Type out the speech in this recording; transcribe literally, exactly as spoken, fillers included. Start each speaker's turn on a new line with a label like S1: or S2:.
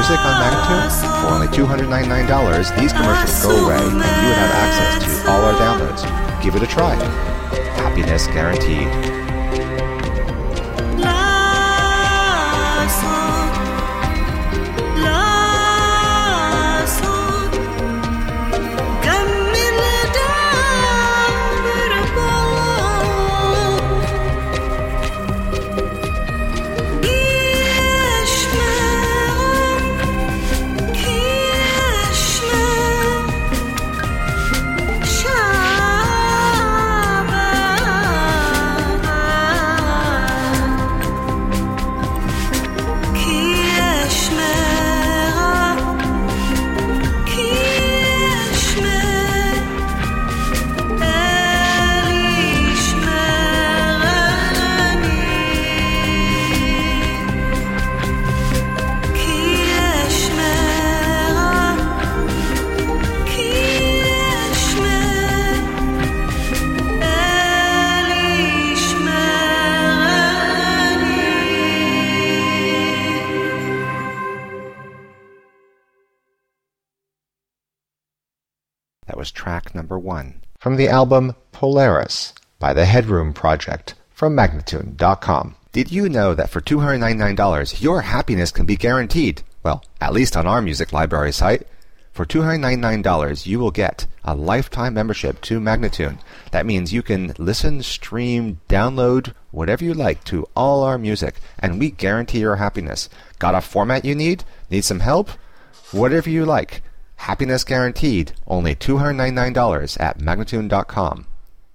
S1: music on Magnatune? For only two hundred ninety-nine dollars, these commercials go away and you would have access to all our downloads. Give it a try. Happiness guaranteed. That was track number one from the album Polaris by the Headroom Project from Magnatune dot com. Did you know that for two hundred ninety-nine dollars your happiness can be guaranteed? Well, at least on our music library site. For two hundred ninety-nine dollars you will get a lifetime membership to Magnatune. That means you can listen, stream, download, whatever you like to all our music, and we guarantee your happiness. Got a format you need? Need some help? Whatever you like. Happiness guaranteed, only two hundred ninety-nine dollars at Magnatune dot com.